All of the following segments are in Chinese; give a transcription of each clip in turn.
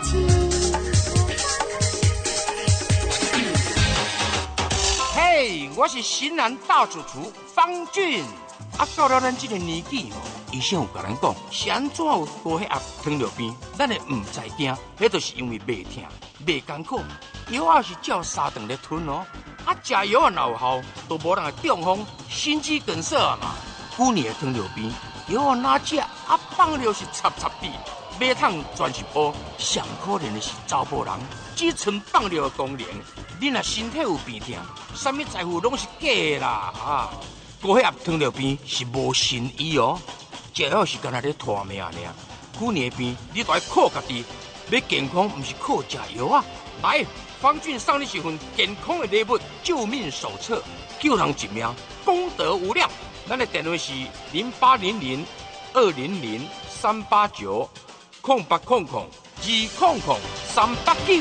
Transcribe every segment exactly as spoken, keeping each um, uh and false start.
情。 嘿，我是型男大主厨方俊。啊，到了咱这个年纪吼，医生有甲咱讲，是安怎有高血压糖尿病，咱会唔知惊，迄就是因为袂疼、袂艰苦，药啊是照三顿咧吞哦。啊，食药啊哪有效，都无人会中风、心肌梗塞啊嘛。旧年的糖尿病，药啊哪食，啊放了是插插滴，马桶全是泡。上可怜的是查甫人，只剩放了的功能。你若身体有病痛，啥物财富拢是假的啦啊！高血压糖尿病是无神医哦，食药是干那咧拖命尔。旧年的病，你都要靠家己。要健康，不是靠食药啊！来，方俊送你一份健康的礼物——救命手册，救人一命，功德无量。咱的电话是零八零零二零零三八九空八空空二空空三八九。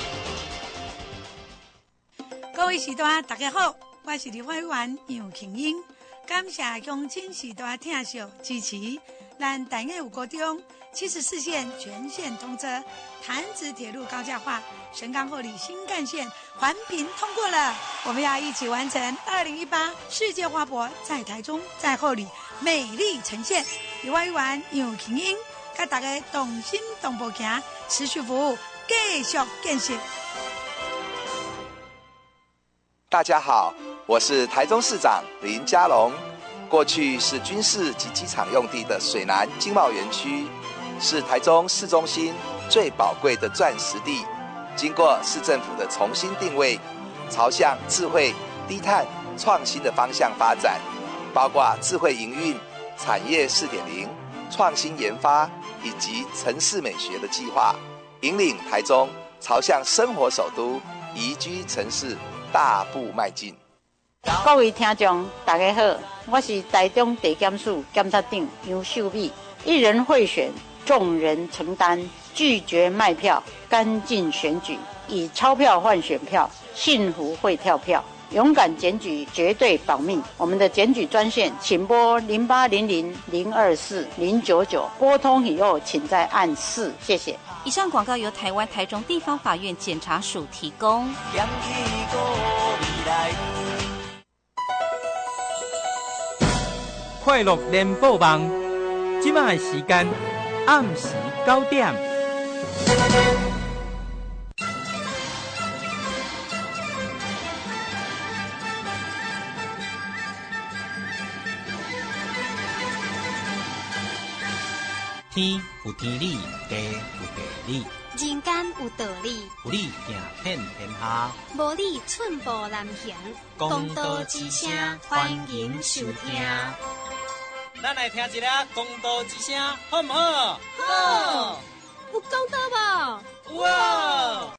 各位时代大家好，我是立法委员杨庆英，感谢乡亲时代听惜支持。咱台北有高中七十四线全线通车，潭子铁路高架化，神冈后里新干线环评通过了。我们要一起完成二零一八世界花博在台中在后里美丽呈现。立法委员杨庆英，甲大家同心同步行，持续服务，继续建设。 大家好，我是台中市长林佳龙。过去是军事及机场用地的水南经贸园区，是台中市中心最宝贵的钻石地。经过市政府的重新定位，朝向智慧、低碳、创新的方向发展，包括智慧营运、产业 四点零、创新研发以及城市美学的计划，引领台中朝向生活首都、宜居城市大步迈进。 各位听众大家好，我是台中地检署检察长杨秀美。一人贿选，众人承担，拒绝卖票，干净选举，以钞票换选票，幸福会跳票，勇敢检举，绝对保命。我们的检举专线，请拨零八零零零二四零九九，拨通以后请再按四，谢谢。 以上广告由台湾台中地方法院检察署提供。 快乐联播网，即卖时间暗时九点。天有天理，地有地理， 人间有道理， 有理行遍天下， 无理寸步难行。公道之声，欢迎收听。 咱来听一下公道之声，好唔好？ 好，有公道无？ 有啊。